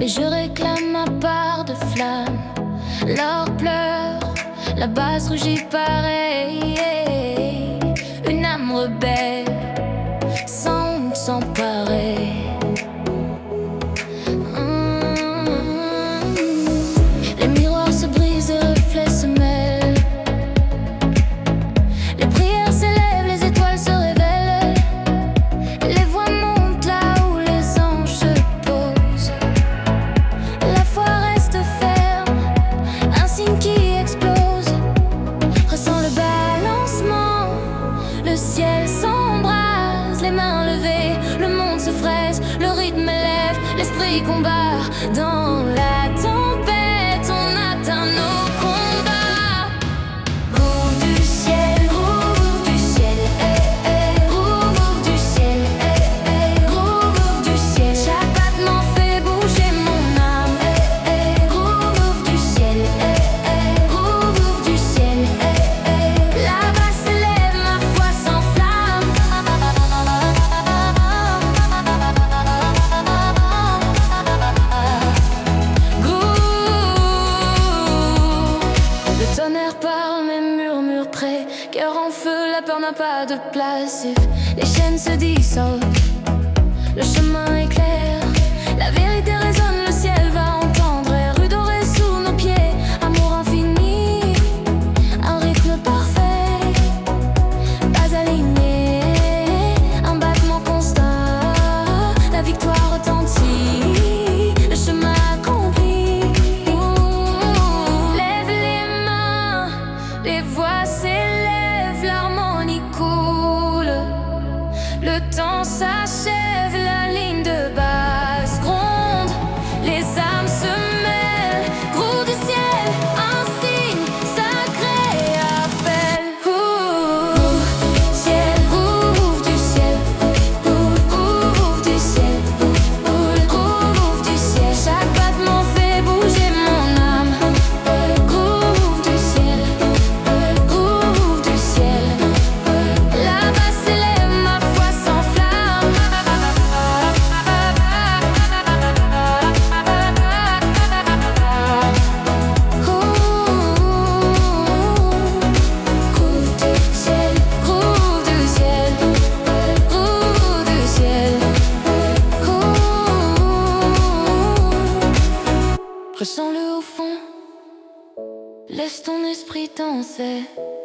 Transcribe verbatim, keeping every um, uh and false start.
et je réclame ma part de flamme. L'or pleure, la base rougit pareil. Une âme rebelle, sans honte, sans pareil. Les miroirs se brisent, les reflets se mêlent. Les prières s'élèvent, les étoiles se révèlent. Les voix montent là où les anges se posent. La foi reste ferme, un signe qui explose. Ressens le balancement, le ciel s'embrase, les mains levées, le monde se fraise, le rythme élève, l'esprit combat. Dans la tempête, on atteint nos combats. Groove du ciel, groove du ciel, eh, eh. Groove du ciel, eh, eh. Groove du ciel. Chaque battement fait bouger mon âme, eh, eh. Groove du ciel, eh, eh. Groove du ciel, eh, eh. Là-bas s'élève, ma foi s'enflamme. Le tonnerre parle, mes murmures près. Cœur en feu, la peur n'a pas de place. Les chaînes se dissolvent, le chemin est clair. La vérité résonne, le ciel va entendre. Rue dorée sous nos pieds, amour infini, un rythme parfait, pas aligné, un battement constant. La victoire retentit, le chemin accompli. Lève les mains, les voix s'élèvent, l'harmonie coule. Le temps s'achève, la ligne de base gronde. Les âmes se mêlent, groove du ciel, un signe sacré appelle. Ouh, ciel, groove du ciel, ouh, groove du ciel, ouh, ouh, groove du ciel. Chaque battement fait bouger mon âme. Groove du ciel, groove du ciel. Là-bas s'élève, ma foi s'enflamme. Groove du ciel, groove du ciel, groove du ciel. Ressens-le au fond, laisse ton esprit danser.